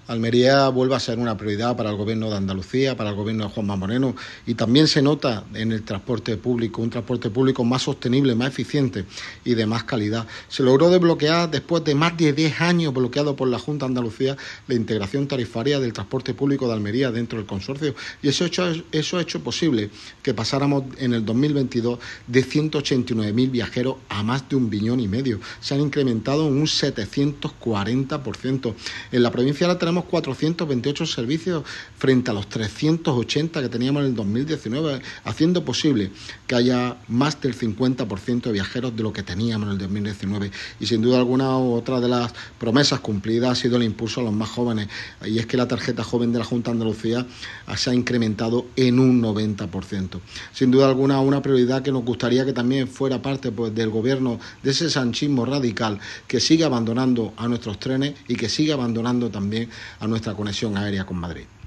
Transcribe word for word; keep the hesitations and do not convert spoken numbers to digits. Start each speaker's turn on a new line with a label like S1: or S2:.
S1: Almería vuelve a ser una prioridad para el Gobierno de Andalucía, para el Gobierno de Juanma Moreno, y también se nota en el transporte público, un transporte público más sostenible, más eficiente y de más calidad. Se logró desbloquear, después de más de diez años bloqueado por la Junta de Andalucía, la integración tarifaria del transporte público de Almería dentro del consorcio, y eso ha hecho, eso ha hecho posible que pasáramos en el dos mil veintidós de ciento ochenta y nueve mil viajeros a más de un billón y medio. Se han incrementado en un setecientos cuarenta por ciento. En la provincia ahora tenemos cuatrocientos veintiocho servicios frente a los trescientos ochenta que teníamos en el dos mil diecinueve, haciendo posible que haya más del cincuenta por ciento de viajeros de lo que teníamos en el dos mil diecinueve. Y sin duda alguna, otra de las promesas cumplidas ha sido el impulso a los más jóvenes, y es que la tarjeta joven de la Junta de Andalucía se ha incrementado en un noventa por ciento. Sin duda alguna, una prioridad que nos gustaría que también fuera parte pues, del gobierno, de ese sanchismo radical que sigue abandonando a nuestros trenes y que sigue abandonando también a nuestra conexión aérea con Madrid.